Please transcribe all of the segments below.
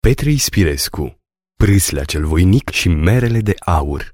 Petre Ispirescu, Prâslea cel voinic și merele de aur.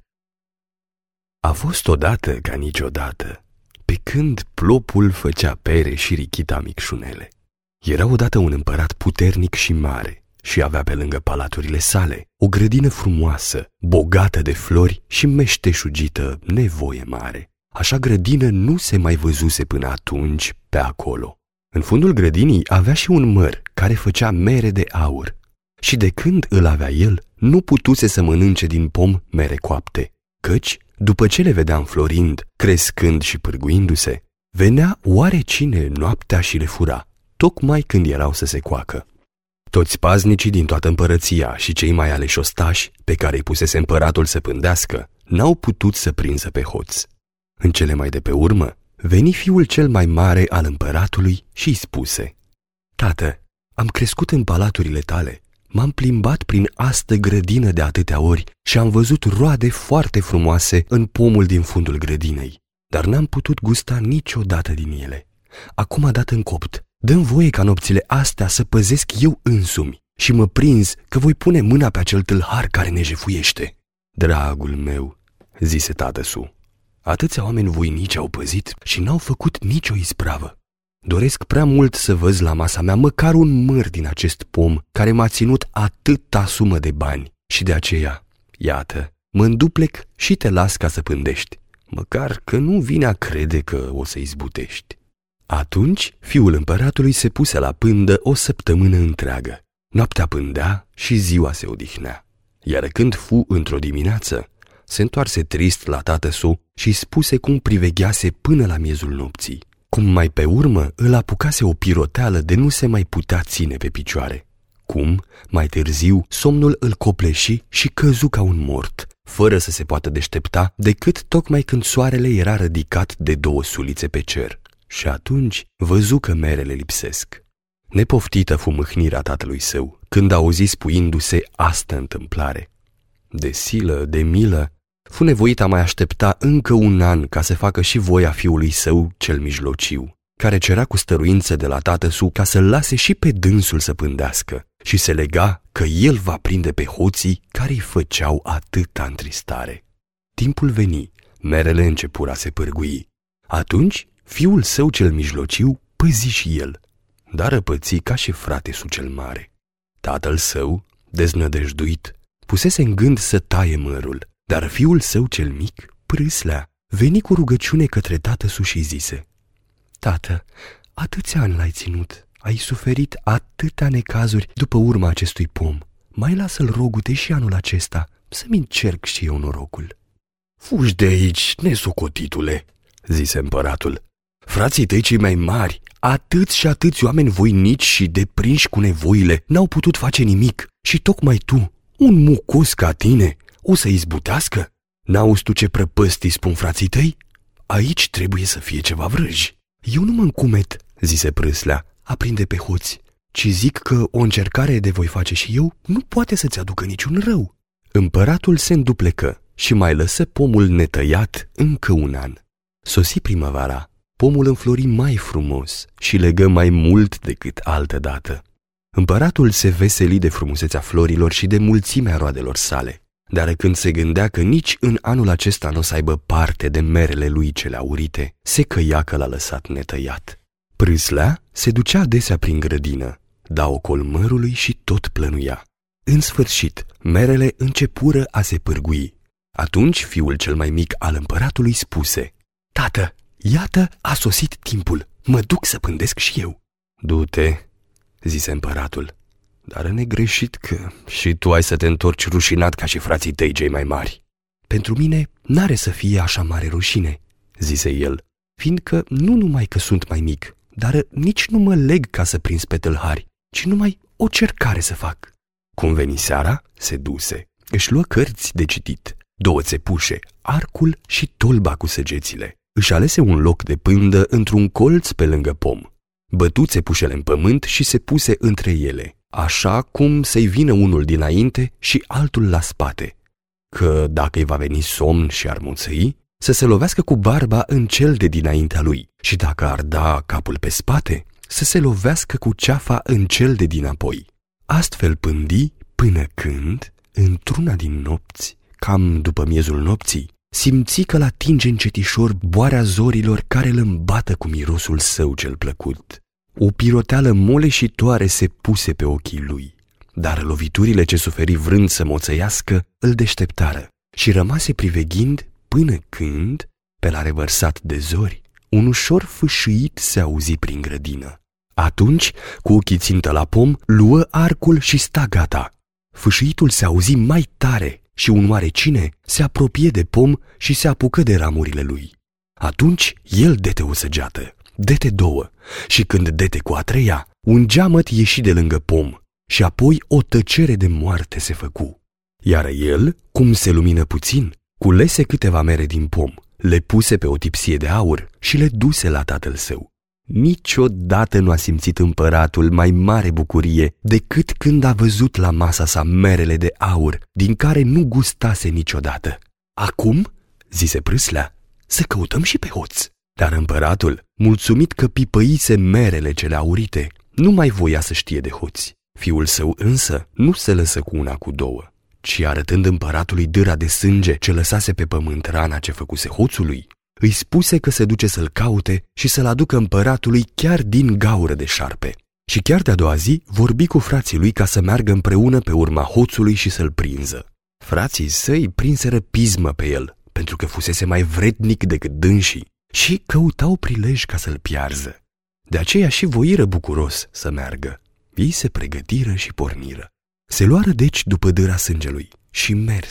A fost odată ca niciodată, pe când plopul făcea pere și richita micșunele. Era odată un împărat puternic și mare și avea pe lângă palaturile sale o grădină frumoasă, bogată de flori și meșteșugită nevoie mare. Așa grădină nu se mai văzuse până atunci pe acolo. În fundul grădinii avea și un măr care făcea mere de aur. Și de când îl avea el, nu putuse să mănânce din pom mere coapte, căci, după ce le vedea înflorind, crescând și pârguindu-se, venea oarecine noaptea și le fura, tocmai când erau să se coacă. Toți paznicii din toată împărăția și cei mai aleși ostași, pe care îi pusese împăratul să pândească, n-au putut să prinză pe hoț. În cele mai de pe urmă, veni fiul cel mai mare al împăratului și îi spuse: Tată, am crescut în palaturile tale, m-am plimbat prin astă grădină de atâtea ori și am văzut roade foarte frumoase în pomul din fundul grădinei, dar n-am putut gusta niciodată din ele. Acum a dat în copt, dă-mi voie ca nopțile astea să păzesc eu însumi și mă prinz că voi pune mâna pe acel tâlhar care ne jefuiește. Dragul meu, zise tatăsu, atâția oameni voinici au păzit și n-au făcut nicio ispravă. Doresc prea mult să văz la masa mea măcar un măr din acest pom care m-a ținut atâta sumă de bani și de aceea, iată, mă înduplec și te las ca să pândești, măcar că nu vine a crede că o să izbutești. Atunci fiul împăratului se puse la pândă o săptămână întreagă. Noaptea pândea și ziua se odihnea. Iar când fu într-o dimineață, se întoarse trist la tatăsu și spuse cum priveghease până la miezul nopții, cum mai pe urmă îl apucase o piroteală de nu se mai putea ține pe picioare, cum, mai târziu, somnul îl copleși și căzu ca un mort, fără să se poată deștepta decât tocmai când soarele era ridicat de 2 sulițe pe cer. Și atunci văzu că merele lipsesc. Nepoftită fu mâhnirea tatălui său când auzi spuindu-se astă întâmplare. De silă, de milă, fu nevoit a mai aștepta încă un an ca să facă și voia fiului său cel mijlociu, care cerea cu stăruință de la tatăsu ca să-l lase și pe dânsul să pândească și se lega că el va prinde pe hoții care îi făceau atâta întristare. Timpul veni, merele începură a se pârgui. Atunci fiul său cel mijlociu păzi și el, dar răpăți ca și frate-su cel mare. Tatăl său, deznădăjduit, pusese în gând să taie mărul, dar fiul său cel mic, Prâslea, veni cu rugăciune către tatăsu și zise: Tată, atâția ani l-ai ținut, ai suferit atâtea necazuri după urma acestui pom. Mai lasă-l, rogute, și anul acesta, să-mi încerc și eu norocul. Fugi de aici, nesocotitule, zise împăratul. Frații tăi cei mai mari, atâți și atâți oameni voinici și deprinși cu nevoile, n-au putut face nimic și tocmai tu, un mucos ca tine, o să izbutească? N-auzi tu ce prăpăstii spun frații tăi? Aici trebuie să fie ceva vrăji. Eu nu mă încumet, zise Prâslea, a prinde pe hoți, ci zic că o încercare de voi face și eu nu poate să-ți aducă niciun rău. Împăratul se înduplecă și mai lăsă pomul netăiat încă un an. Sosi primăvara, pomul înflori mai frumos și legă mai mult decât altădată. Împăratul se veseli de frumusețea florilor și de mulțimea roadelor sale, dar când se gândea că nici în anul acesta nu o să aibă parte de merele lui cele aurite, se căia că l-a lăsat netăiat. Prâslea se ducea adesea prin grădină, da ocol mărului și tot plănuia. În sfârșit, merele începură a se pârgui. Atunci fiul cel mai mic al împăratului spuse: Tată, iată a sosit timpul, mă duc să pândesc și eu. Du-te, zise împăratul, dar negreșit că și tu ai să te întorci rușinat ca și frații tăi cei mai mari. Pentru mine n-are să fie așa mare rușine, zise el, fiindcă nu numai că sunt mai mic, dar nici nu mă leg ca să prind pe tâlhari, ci numai o cercare să fac. Cum veni seara, se duse, își luă cărți de citit, 2 țepușe, arcul și tolba cu săgețile. Își alese un loc de pândă într-un colț pe lângă pom. Bătu țepușele în pământ și se puse între ele, așa cum să-i vină unul dinainte și altul la spate, că dacă îi va veni somn și ar muțăi, să se lovească cu barba în cel de dinaintea lui și dacă ar da capul pe spate, să se lovească cu ceafa în cel de dinapoi. Astfel pândi până când, într-una din nopți, cam după miezul nopții, simți că l-atinge încetișor boarea zorilor care îl îmbată cu mirosul său cel plăcut. O piroteală moleșitoare se puse pe ochii lui, dar loviturile ce suferi vrând să moțăiască îl deșteptară și rămase priveghind până când, pe la revărsat de zori, un ușor fâșâit se auzi prin grădină. Atunci, cu ochii țintă la pom, luă arcul și sta gata. Fâșâitul se auzi mai tare și un oarecine se apropie de pom și se apucă de ramurile lui. Atunci el dete o săgeată, dete două și când dete cu a treia, un geamăt ieși de lângă pom și apoi o tăcere de moarte se făcu. Iar el, cum se lumină puțin, culese câteva mere din pom, le puse pe o tipsie de aur și le duse la tatăl său. Niciodată nu a simțit împăratul mai mare bucurie decât când a văzut la masa sa merele de aur, din care nu gustase niciodată. Acum, zise Prâslea, să căutăm și pe hoț. Dar împăratul, mulțumit că pipăise merele cele aurite, nu mai voia să știe de hoți. Fiul său însă nu se lăsă cu una cu două, ci arătând împăratului dâra de sânge ce lăsase pe pământ rana ce făcuse hoțului, îi spuse că se duce să-l caute și să-l aducă împăratului chiar din gaură de șarpe. Și chiar de-a doua zi vorbi cu frații lui ca să meargă împreună pe urma hoțului și să-l prinză. Frații săi prinseră pismă pe el, pentru că fusese mai vrednic decât dânsii, și căutau prilej ca să-l piarză. De aceea și voiră bucuros să meargă. Ei se pregătiră și porniră. Se luară deci după dâra sângelui și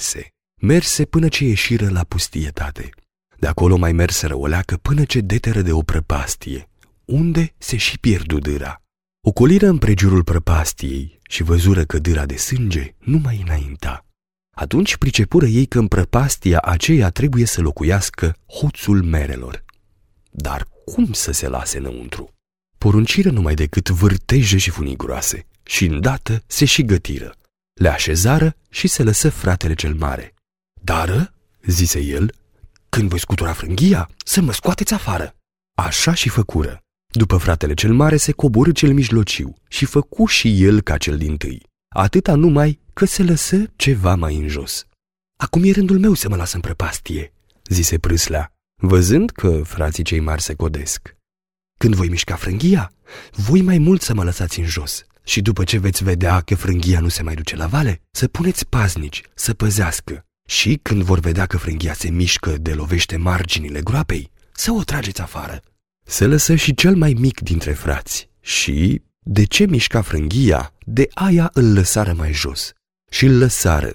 merse până ce ieșiră la pustietate. De acolo mai merseră o leacă până ce deteră de o prăpastie, unde se și pierdu dâra. Ocoliră împrejurul prăpastiei și văzură că dâra de sânge nu mai înainta. Atunci pricepură ei că în prăpastia aceea trebuie să locuiască hoțul merelor. Dar cum să se lase înăuntru? Porunciră numai decât vârteje și funiguroase și îndată se și gătiră. Le așezară și se lăsă fratele cel mare. Dară, zise el, când voi scutura frânghia, să mă scoateți afară. Așa și făcură. După fratele cel mare se coborî cel mijlociu și făcu și el ca cel dintâi. Atâta numai că se lăsă ceva mai în jos. Acum e rândul meu să mă las în prăpastie, zise Prâslea, văzând că frații cei mari se codesc. Când voi mișca frânghia, voi mai mult să mă lăsați în jos și după ce veți vedea că frânghia nu se mai duce la vale, să puneți paznici, să păzească. Și când vor vedea că frânghia se mișcă de lovește marginile groapei, să o trageți afară. Se lăsă și cel mai mic dintre frați și, de ce mișca frânghia, de aia îl lăsară mai jos. Și îl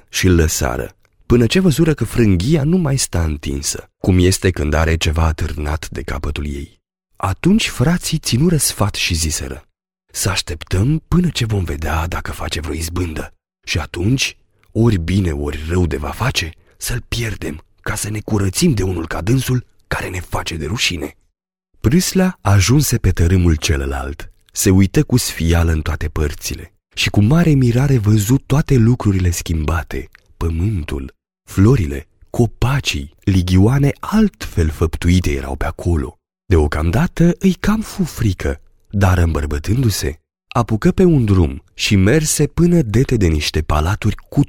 lăsară, până ce văzură că frânghia nu mai sta întinsă, cum este când are ceva atârnat de capătul ei. Atunci frații ținură sfat și ziseră: să așteptăm până ce vom vedea dacă face vreo izbândă și atunci, ori bine, ori rău de va face, să-l pierdem, ca să ne curățim de unul ca dânsul care ne face de rușine. Prâslea ajunse pe tărâmul celălalt, se uită cu sfială în toate părțile și cu mare mirare văzu toate lucrurile schimbate, pământul, florile, copacii, ligioane altfel făptuite erau pe acolo. Deocamdată îi cam fu frică, dar îmbărbătându-se, apucă pe un drum și merse până dete de niște palaturi cu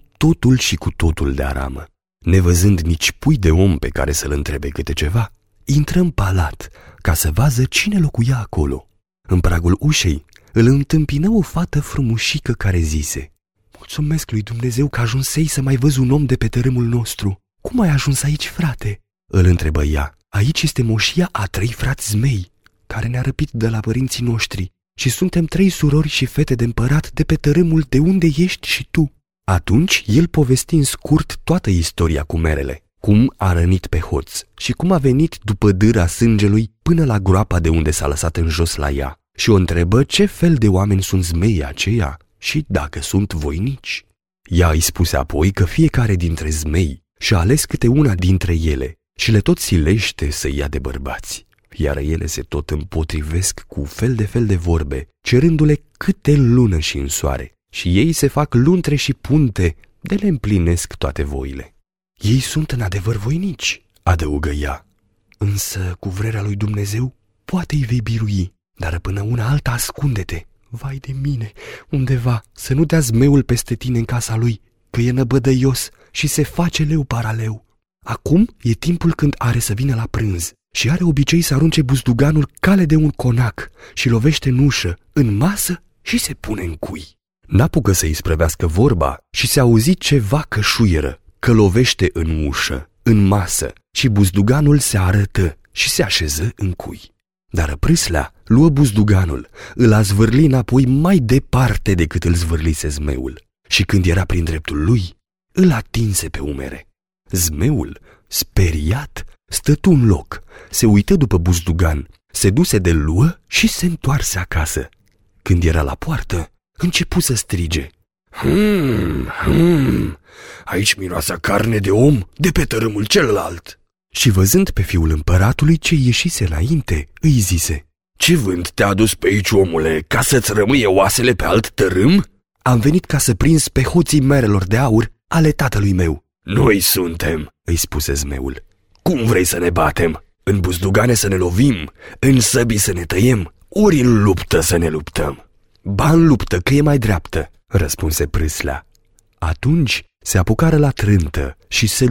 totul de aramă. Nevăzând nici pui de om pe care să-l întrebe câte ceva, intră în palat ca să vadă cine locuia acolo. În pragul ușei îl întâmpină o fată frumușică care zise: mulțumesc lui Dumnezeu că ajunsei să mai văz un om de pe tărâmul nostru. Cum ai ajuns aici, frate? Îl întrebă ea. Aici este moșia a 3 frați zmei, care ne-a răpit de la părinții noștri și suntem 3 surori și fete de împărat de pe tărâmul de unde ești și tu. Atunci el povesti în scurt toată istoria cu merele, cum a rănit pe hoț și cum a venit după dâra sângelui până la groapa de unde s-a lăsat în jos la ea și o întrebă ce fel de oameni sunt zmeii aceia și dacă sunt voinici. Ea îi spuse apoi că fiecare dintre zmei și-a ales câte una dintre ele și le tot silește să ia de bărbați, iar ele se tot împotrivesc cu fel de vorbe, cerându-le câte lună și în soare, și ei se fac luntre și punte de le împlinesc toate voile. Ei sunt în adevăr voinici, adăugă ea, însă cu vrerea lui Dumnezeu poate îi vei birui, dar până una alta ascunde-te, vai de mine, undeva, să nu dea zmeul peste tine în casa lui, că e năbădăios și se face leu paraleu. Acum e timpul când are să vină la prânz și are obicei să arunce buzduganul cale de un conac și lovește în ușă, în masă și se pune în cui. N-apucă să-i sprăvească vorba și se auzi ceva cășuieră, că lovește în ușă, în masă și buzduganul se arătă și se așeză în cui. Dar prâslea luă buzduganul, îl a zvârli înapoi mai departe decât îl zvârlise zmeul și când era prin dreptul lui, îl atinse pe umere. Zmeul, speriat, stătu în loc, se uită după buzdugan, se duse de luă și se întoarse acasă. Când era la poartă, începu să strige: aici miroase carne de om de pe tărâmul celălalt. Și văzând pe fiul împăratului ce ieșise înainte, îi zise: ce vânt te-a adus pe aici, omule, ca să-ți rămâie oasele pe alt tărâm? Am venit ca să prinzi pe hoții merelor de aur ale tatălui meu. Noi suntem, îi spuse zmeul. Cum vrei să ne batem? În buzdugane să ne lovim, în săbii să ne tăiem, ori în luptă să ne luptăm? Ba în luptă, că e mai dreaptă, răspunse prâslea. Atunci se apucară la trântă și se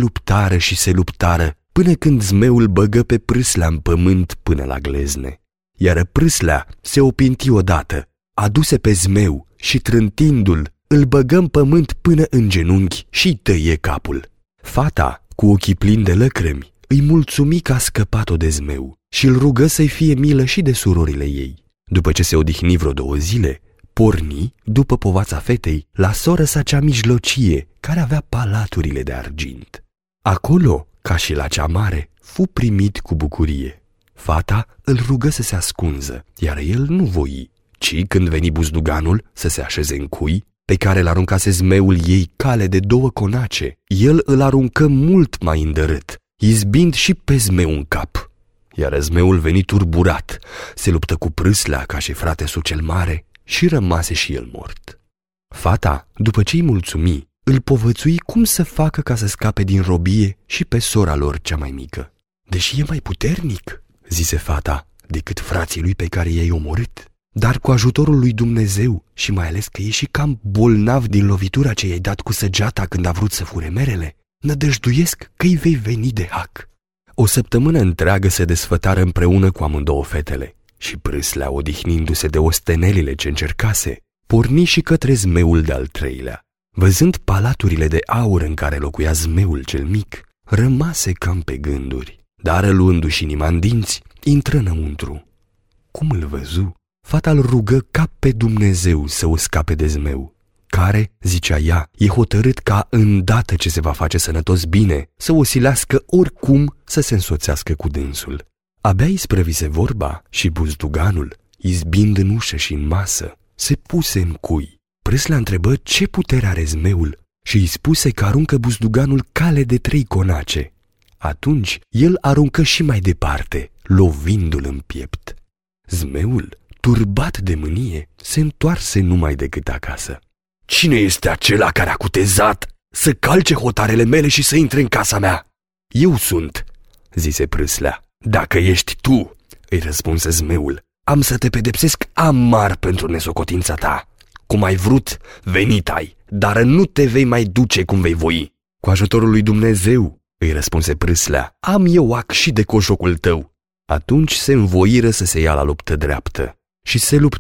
luptară, până când zmeul băgă pe prâslea în pământ până la glezne. Iar prâslea se opinti odată, aduse pe zmeu și trântindu-l, îl băgă în pământ până în genunchi și-i tăie capul. Fata, cu ochii plini de lăcrimi, îi mulțumi că a scăpat-o de zmeu și îl rugă să-i fie milă și de surorile ei. După ce se odihni vreo 2 zile, porni, după povața fetei, la soră sa cea mijlocie, care avea palaturile de argint. Acolo, ca și la cea mare, fu primit cu bucurie. Fata îl rugă să se ascunză, iar el nu voi, ci când veni buzduganul să se așeze în cui, pe care l-aruncase zmeul ei cale de 2 conace, el îl aruncă mult mai îndărât, izbind și pe zmeu în cap. Iar zmeul veni turburat, se luptă cu prâslea ca și frate-sul cel mare și rămase și el mort. Fata, după ce îi mulțumi, îl povățui cum să facă ca să scape din robie și pe sora lor cea mai mică. Deși e mai puternic, zise fata, decât frații lui pe care i-ai omorât, dar cu ajutorul lui Dumnezeu și mai ales că e și cam bolnav din lovitura ce i-ai dat cu săgeata când a vrut să fure merele, nădăjduiesc că îi vei veni de hac. O săptămână întreagă se desfătară împreună cu amândouă fetele și prâslea, odihnindu-se de ostenelile ce încercase, porni și către zmeul de-al 3-lea. Văzând palaturile de aur în care locuia zmeul cel mic, rămase cam pe gânduri, dar luându-și inima în dinți, intră înăuntru. Cum îl văzu, fata îl rugă ca pe Dumnezeu să o scape de zmeu, care, zicea ea, e hotărât ca îndată ce se va face sănătos bine, să o silească oricum să se însoțească cu dânsul. Abia isprăvise vorba și buzduganul, izbind în ușă și în masă, se puse în cui. Prâslea întrebă ce putere are zmeul și îi spuse că aruncă buzduganul cale de 3 conace. Atunci el aruncă și mai departe, lovindu-l în piept. Zmeul, turbat de mânie, se întoarse numai decât acasă. Cine este acela care a cutezat să calce hotarele mele și să intre în casa mea? Eu sunt, zise prâslea. Dacă ești tu, îi răspunse zmeul, am să te pedepsesc amar pentru nesocotința ta. Cum ai vrut, venit ai, dar nu te vei mai duce cum vei voi. Cu ajutorul lui Dumnezeu, îi răspunse prâslea, am eu ac și de coșocul tău. Atunci se învoiră să se ia la luptă dreaptă și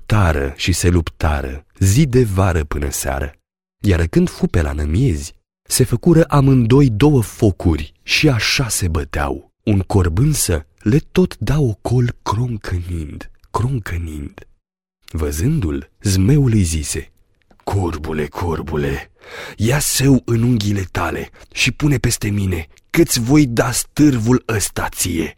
se luptară, zi de vară până seară. Iar când fu pe la nămiezi, se făcură amândoi 2 focuri și așa se băteau. Un corb însă le tot da ocol croncănind. Văzându-l, zmeul îi zise: Corbule, ia seu în unghiile tale și pune peste mine, că-ți voi da stârvul ăsta ție.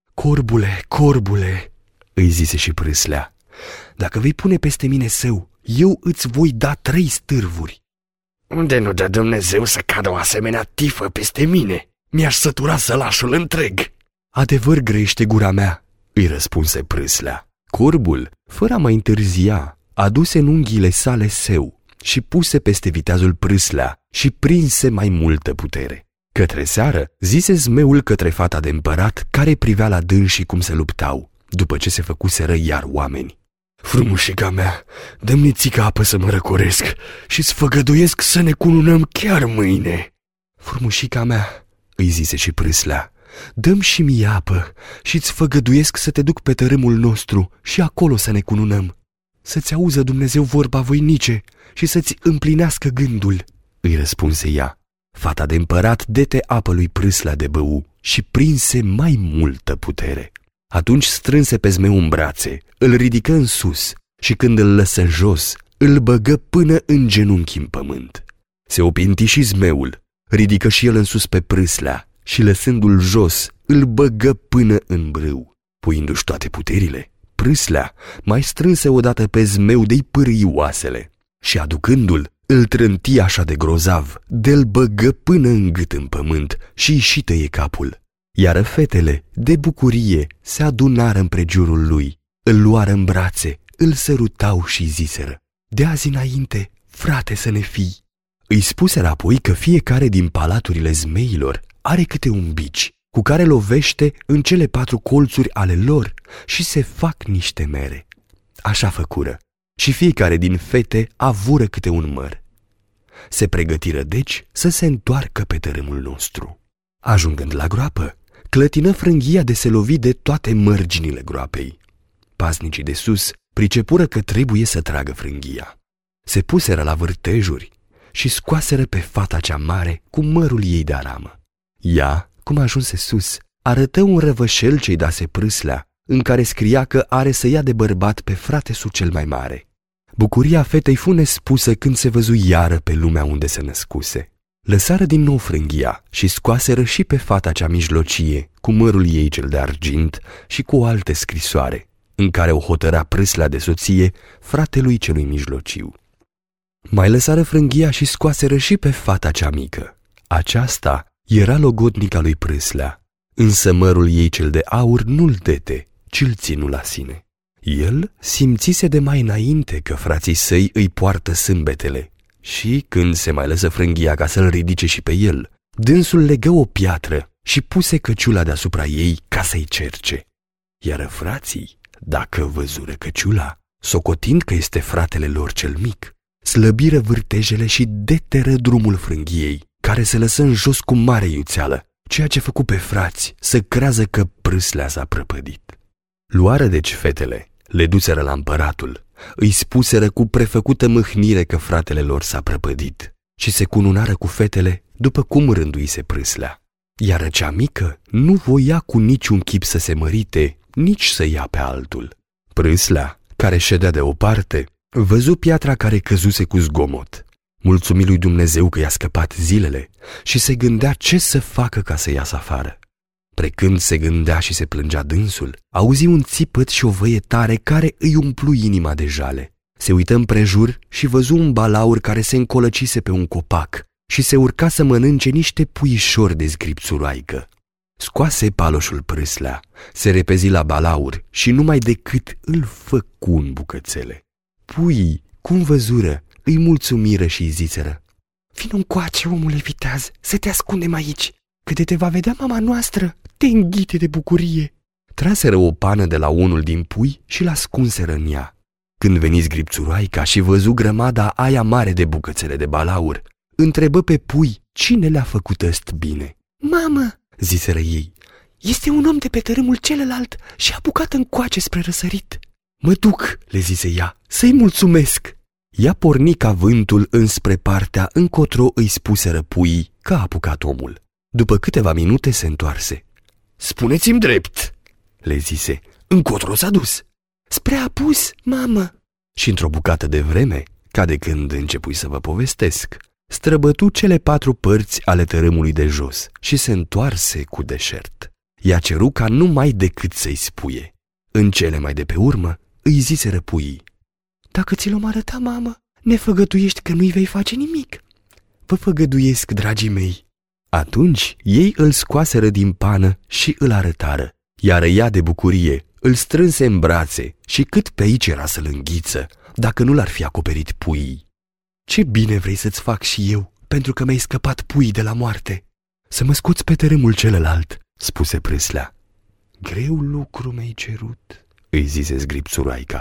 Corbule, îi zise și prâslea, dacă vei pune peste mine seu, eu îți voi da 3 stârvuri. Unde nu dă Dumnezeu să cadă o asemenea tifă peste mine? Mi-aș sătura sălașul întreg. Adevăr grăiește gura mea, îi răspunse prâslea. Corbul, fără a mai întârzia, aduse în unghiile sale seu și puse peste viteazul prâslea și prinse mai multă putere. Către seară, zise zmeul către fata de împărat care privea la dânsii cum se luptau, după ce se făcuseră iar oameni. Frumușica mea, dă-mi nițică apă să mă răcoresc și-ți făgăduiesc să ne cununăm chiar mâine." "Frumușica mea," îi zise și prâslea, "dă-mi și mie apă și-ți făgăduiesc să te duc pe tărâmul nostru și acolo să ne cununăm. Să-ți auză Dumnezeu vorba voinice și să-ți împlinească gândul," îi răspunse ea. Fata de împărat dete apă lui Prâslea de bău și prinse mai multă putere. Atunci strânse pe zmeu în brațe, îl ridică în sus și când îl lăsă jos, îl băgă până în genunchi în pământ. Se opinti și zmeul, ridică și el în sus pe Prâslea și lăsându-l jos, îl băgă până în brâu. Puindu-și toate puterile, Prâslea mai strânse odată pe zmeu de-i pârâi oasele și aducându-l, îl trânti așa de grozav, de-l băgă până în gât în pământ și-i și tăie capul. Iar fetele, de bucurie, se adunară împrejurul lui, îl luară în brațe, îl sărutau și ziseră: "De azi înainte, frate să ne fii." Îi spuseră apoi că fiecare din palaturile zmeilor are câte un bici, cu care lovește în cele 4 colțuri ale lor și se fac niște mere. Așa făcură și fiecare din fete avură câte un măr. Se pregătiră deci să se întoarcă pe tărâmul nostru. Ajungând la groapă, clătină frânghia de se lovi de toate mărginile groapei. Paznicii de sus pricepură că trebuie să tragă frânghia. Se puseră la vârtejuri și scoaseră pe fata cea mare cu mărul ei de aramă. Ea, cum ajunse sus, arătă un răvășel ce-i dase Prâslea, în care scria că are să ia de bărbat pe fratesul cel mai mare. Bucuria fetei fu nespusă când se văzu iară pe lumea unde se născuse. Lăsară din nou frânghia și scoaseră și pe fata cea mijlocie, cu mărul ei cel de argint și cu o altă scrisoare, în care o hotăra Prâslea de soție fratelui celui mijlociu. Mai lăsară frânghia și scoaseră și pe fata cea mică. Aceasta era logodnica lui Prâslea, însă mărul ei cel de aur nu-l dete, ci-l ținu la sine. El simțise de mai înainte că frații săi îi poartă sâmbetele și, când se mai lăsă frânghia ca să-l ridice și pe el, dânsul legă o piatră și puse căciula deasupra ei ca să-i cerce. Iar frații, dacă văzură căciula, socotind că este fratele lor cel mic, slăbiră vârtejele și deteră drumul frânghiei, care se lăsă în jos cu mare iuțeală, ceea ce făcu pe frați să crează că Prâslea s-a prăpădit. Luară deci fetele, le duseră la împăratul, îi spuseră cu prefăcută mâhnire că fratele lor s-a prăpădit și se cununară cu fetele după cum rânduise Prâslea. Iar cea mică nu voia cu niciun chip să se mărite, nici să ia pe altul. Prâslea, care ședea deoparte, văzu piatra care căzuse cu zgomot. Mulțumi lui Dumnezeu că i-a scăpat zilele și se gândea ce să facă ca să iasă afară. Precând se gândea și se plângea dânsul, auzi un țipăt și o văietare care îi umplu inima de jale. Se uită împrejur și văzu un balaur care se încolăcise pe un copac și se urca să mănânce niște puișori de zgripțuroaică. Scoase paloșul Prâslea, se repezi la balaur și numai decât îl făcu în bucățele. Puii, cum văzură, îi mulțumiră și îi ziseră: "Vino încoace, omule viteaz, să te ascundem aici, că de te va vedea mama noastră, te înghite de bucurie." Traseră o pană de la unul din pui și l-ascunseră în ea. Când veni zgripțuroaica și văzu grămada aia mare de bucățele de balaur, întrebă pe pui cine le-a făcut ăst bine. "Mamă," ziseră ei, "este un om de pe tărâmul celălalt și a apucat încoace spre răsărit." "Mă duc," le zise ea, "să-i mulțumesc." Ea porni ca vântul înspre partea încotro îi spuseră puii că a apucat omul. După câteva minute se întoarse. "Spuneți-mi drept," le zise, "încotro s-a dus." "Spre apus, mamă." Și într-o bucată de vreme, ca de când începui să vă povestesc, străbătu cele 4 părți ale tărâmului de jos și se întoarse cu deșert. I-a ceru ca numai decât să-i spuie. În cele mai de pe urmă îi ziseră puii: "Dacă ți l-om arăta, mamă, ne făgăduiești că nu-i vei face nimic." "Vă făgăduiesc, dragii mei." Atunci ei îl scoaseră din pană și îl arătară, iar ea de bucurie îl strânse în brațe și cât pe aici era să-l înghiță, dacă nu l-ar fi acoperit puii. "Ce bine vrei să-ți fac și eu, pentru că mi-ai scăpat puii de la moarte." "Să mă scoți pe tărâmul celălalt," spuse Prâslea. "Greu lucru mi-ai cerut," îi zise zgripțuroaica,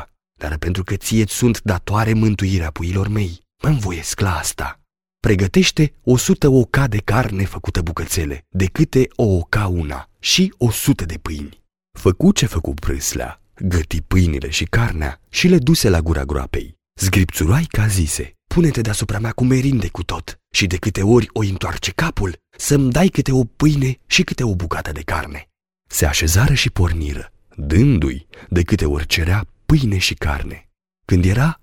dar pentru că ție-ți sunt datoare mântuirea puiilor mei, mă învoiesc la asta. Pregătește 100 oca de carne făcută bucățele, de câte o oca una, și 100 de pâini. Făcu ce făcu prâslea, găti pâinile și carnea și le duse la gura groapei. Zgripțuroaica zise: pune-te deasupra mea cu merinde cu tot și de câte ori o întoarce capul, să-mi dai câte o pâine și câte o bucată de carne. Se așezară și porniră, dându-i de câte ori cerea pâine și carne. Când era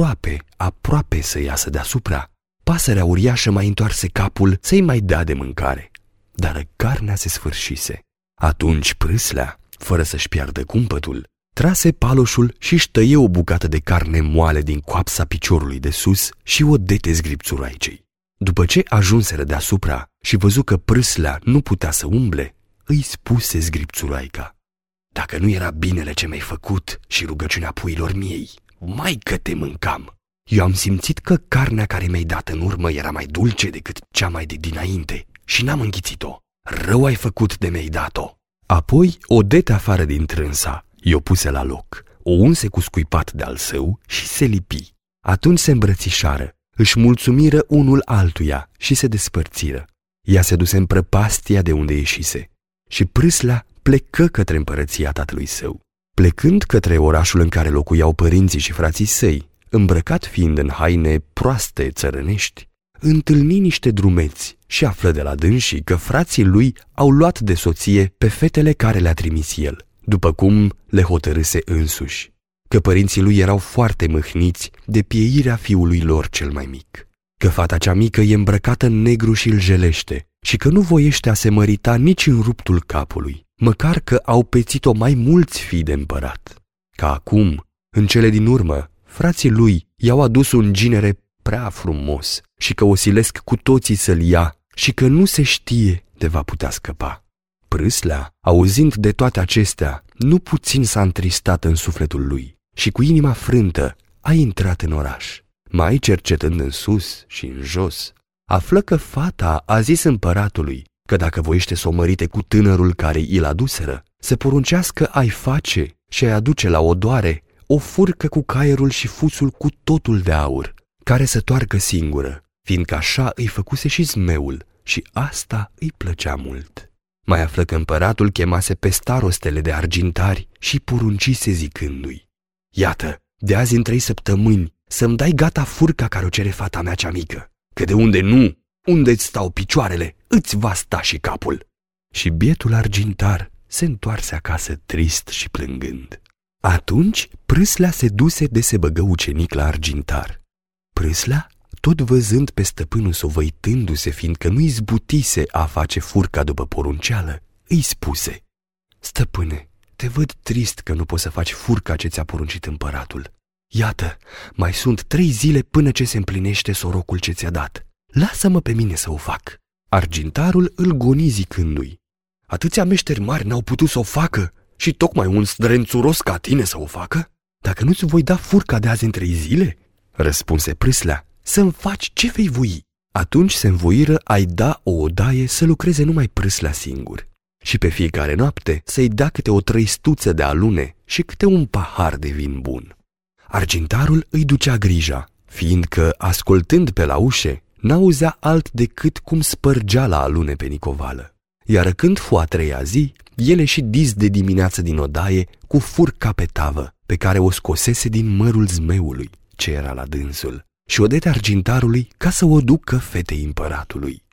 aproape să iasă deasupra, pasărea uriașă mai întoarse capul să-i mai dea de mâncare, dar carnea se sfârșise. Atunci prâslea, fără să-și piardă cumpătul, trase paloșul și-și tăie o bucată de carne moale din coapsa piciorului de sus și o dete zgripțuroaicei. După ce ajunseră deasupra și văzu că prâslea nu putea să umble, îi spuse zgripțuroaica: dacă nu era binele ce mi-ai făcut și rugăciunea puiilor miei, maică te mâncam. Eu am simțit că carnea care mi-ai dat în urmă era mai dulce decât cea mai de dinainte și n-am înghițit-o. Rău ai făcut de mi-ai dat-o. Apoi o dete afară din trânsa, i-o puse la loc, o unse cu scuipat de-al său și se lipi. Atunci se îmbrățișară, își mulțumiră unul altuia și se despărțiră. Ea se duse în prăpastia de unde ieșise și prâslea plecă către împărăția tatălui său. Plecând către orașul în care locuiau părinții și frații săi, îmbrăcat fiind în haine proaste țărănești, întâlni niște drumeți și află de la dânsii că frații lui au luat de soție pe fetele care le-a trimis el, după cum le hotărâse însuși, că părinții lui erau foarte mâhniți de pieirea fiului lor cel mai mic, că fata cea mică e îmbrăcată în negru și îl jelește și că nu voiește a se mărita nici în ruptul capului, măcar că au pețit-o mai mulți fii de împărat. Că acum, în cele din urmă, frații lui i-au adus un ginere prea frumos și că o silesc cu toții să-l ia și că nu se știe de va putea scăpa. Prâslea, auzind de toate acestea, nu puțin s-a întristat în sufletul lui și cu inima frântă a intrat în oraș. Mai cercetând în sus și în jos, află că fata a zis împăratului că dacă voiește să o mărite cu tânărul care i-l aduseră, să poruncească a-i face și a-i aduce la odoare o furcă cu caierul și fuțul cu totul de aur, care să toarcă singură, fiindcă așa îi făcuse și zmeul și asta îi plăcea mult. Mai află că împăratul chemase pe starostele de argintari și poruncise zicându-i: iată, de azi în 3 săptămâni să-mi dai gata furca care o cere fata mea cea mică, că de unde nu, unde-ți stau picioarele, îți va sta și capul. Și bietul argintar se întoarse acasă trist și plângând. Atunci Prâslea se duse de se băgă ucenic la argintar. Prâslea, tot văzând pe stăpânul sovăitându-se, fiindcă nu izbutise a face furca după porunceală, îi spuse: stăpâne, te văd trist că nu poți să faci furca ce ți-a poruncit împăratul. Iată, mai sunt 3 zile până ce se împlinește sorocul ce ți-a dat. Lasă-mă pe mine să o fac. Argintarul îl goni zicându-i: atâția meșteri mari n-au putut să o facă și tocmai un zdrențuros ca tine să o facă? Dacă nu-ți voi da furca de azi în 3 zile, răspunse Prâslea, să-mi faci ce vei voi. Atunci se învoiră a-i da o odaie să lucreze numai Prâslea singur și pe fiecare noapte să-i dea câte o trăistuță de alune și câte un pahar de vin bun. Argintarul îi ducea grija, fiindcă, ascultând pe la ușe, n-auzea alt decât cum spărgea la alune pe nicovală. Iar când fu a 3-a zi, el ieși dis de dimineață din odaie cu furca pe tavă, pe care o scosese din mărul zmeului, ce era la dânsul, și o dete argintarului ca să o ducă fetei împăratului.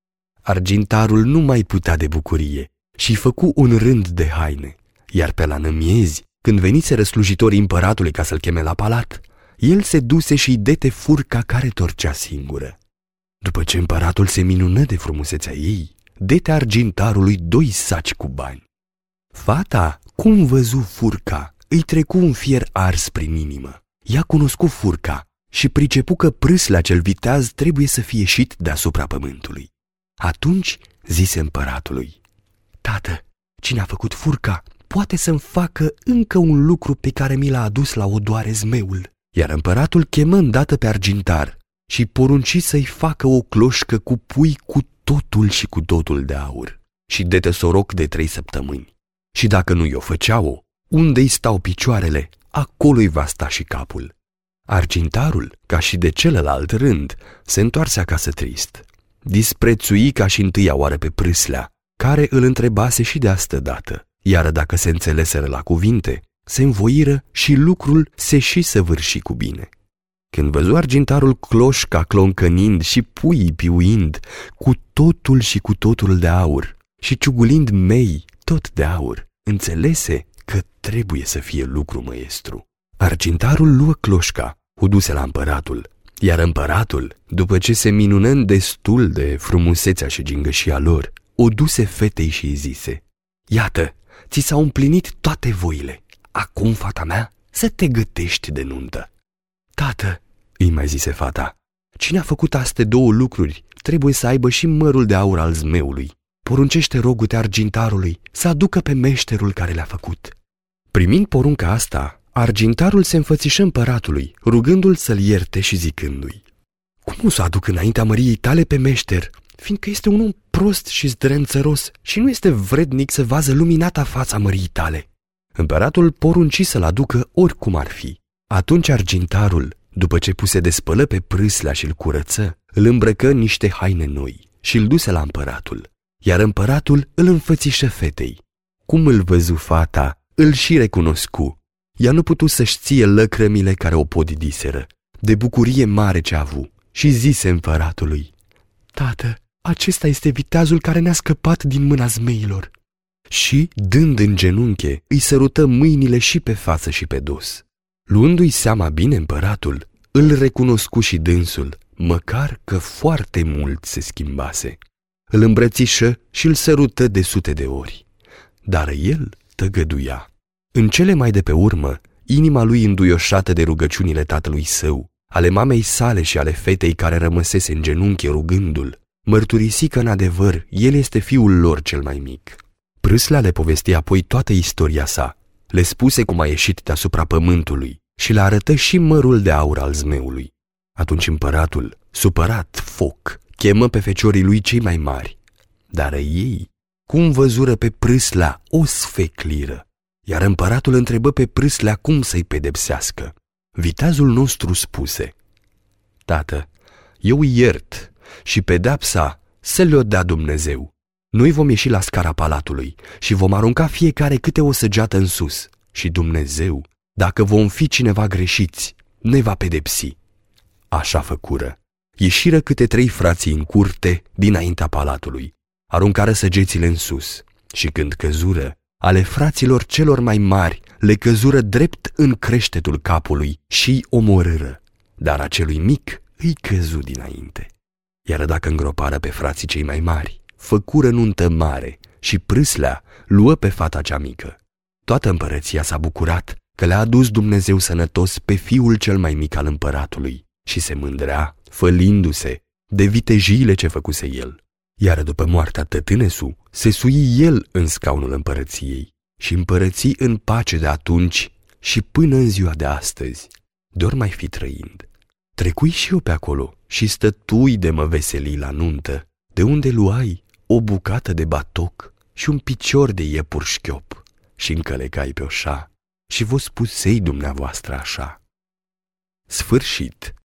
Argintarul nu mai putea de bucurie și făcu un rând de haine, iar pe la nămiezi, când veniseră slujitorii împăratului ca să-l cheme la palat, el se duse și-i dete furca care torcea singură. După ce împăratul se minună de frumusețea ei, dete argintarului 2 saci cu bani. Fata, cum văzu furca, îi trecu un fier ars prin inimă. Ea cunoscu furca și pricepu că Prâslea cel viteaz trebuie să fie ieșit deasupra pământului. Atunci zise împăratului: tată, cine a făcut furca poate să-mi facă încă un lucru pe care mi l-a adus la odoare zmeul. Iar împăratul chemă îndată pe argintar și porunci să-i facă o cloșcă cu pui cu totul și cu totul de aur și dete soroc de 3 săptămâni. Și dacă nu i-o făceau, unde-i stau picioarele, acolo-i va sta și capul. Argintarul, ca și de celălalt rând, se întoarse acasă trist. Disprețui ca și întâia oară pe Prâslea, care îl întrebase și de astă dată, iar dacă se înțeleseră la cuvinte, se învoiră și lucrul se și săvârși cu bine. Când văzu argintarul cloșca cloncănind și puii piuind, cu totul și cu totul de aur, și ciugulind mei tot de aur, înțelese că trebuie să fie lucru măestru. Argintarul luă cloșca, o duse la împăratul, iar împăratul, după ce se minună destul de frumusețea și gingășia lor, o duse fetei și îi zise: iată, ți s-au împlinit toate voile. Acum, fata mea, să te gătești de nuntă. Tată, îi mai zise fata, cine a făcut astea două lucruri trebuie să aibă și mărul de aur al zmeului. Poruncește rogu-te argintarului să aducă pe meșterul care le-a făcut. Primind porunca asta, argintarul se înfățișă împăratului, rugându-l să-l ierte și zicându-i: cum nu să aduc înaintea măriei tale pe meșter, fiindcă este un om prost și zdrențăros și nu este vrednic să vază luminata fața măriei tale. Împăratul porunci să-l aducă oricum ar fi. Atunci argintarul, după ce puse de spălă pe Prâslea și-l curăță, îl îmbrăcă în niște haine noi și îl duse la împăratul, iar împăratul îl înfățișă fetei. Cum îl văzu fata, îl și recunoscu. Ea nu putu să-și ție lăcrămile care o podidiseră, de bucurie mare ce a avut, și zise împăratului: tată, acesta este viteazul care ne-a scăpat din mâna zmeilor. Și, dând în genunche, îi sărută mâinile și pe față și pe dos. Luându-i seama bine împăratul, îl recunoscu și dânsul, măcar că foarte mult se schimbase. Îl îmbrățișă și îl sărută de sute de ori, dar el tăgăduia. În cele mai de pe urmă, inima lui înduioșată de rugăciunile tatălui său, ale mamei sale și ale fetei care rămăsese în genunchi rugându-l, mărturisi că în adevăr el este fiul lor cel mai mic. Prâslea le povesti apoi toată istoria sa, le spuse cum a ieșit deasupra pământului și le arătă și mărul de aur al zmeului. Atunci împăratul, supărat foc, chemă pe feciorii lui cei mai mari, dar ei, cum văzură pe Prâslea, o sfecliră, iar împăratul întrebă pe Prâslea cum să-i pedepsească. Viteazul nostru spuse: tată, eu îi iert și pedepsa să le-o dea Dumnezeu. Noi vom ieși la scara palatului și vom arunca fiecare câte o săgeată în sus și Dumnezeu, dacă vom fi cineva greșiți, ne va pedepsi. Așa făcură. Ieșiră câte 3 frații în curte dinaintea palatului, aruncară săgețile în sus și când căzură, ale fraților celor mai mari le căzură drept în creștetul capului și îi omorâră, dar acelui mic îi căzu dinainte. Iar dacă îngropară pe frații cei mai mari, făcură nuntă mare și Prâslea luă pe fata cea mică. Toată împărăția s-a bucurat că le-a adus Dumnezeu sănătos pe fiul cel mai mic al împăratului și se mândrea, fălindu-se, de vitejiile ce făcuse el. Iar după moartea tătânesu, se sui el în scaunul împărăției și împărății în pace de atunci și până în ziua de astăzi, de-or mai fi trăind. Trecui și eu pe acolo și stătui de mă veselii la nuntă, de unde luai o bucată de batoc și un picior de iepur șchiop și încălecai pe oșa și vă spusei dumneavoastră așa. Sfârșit.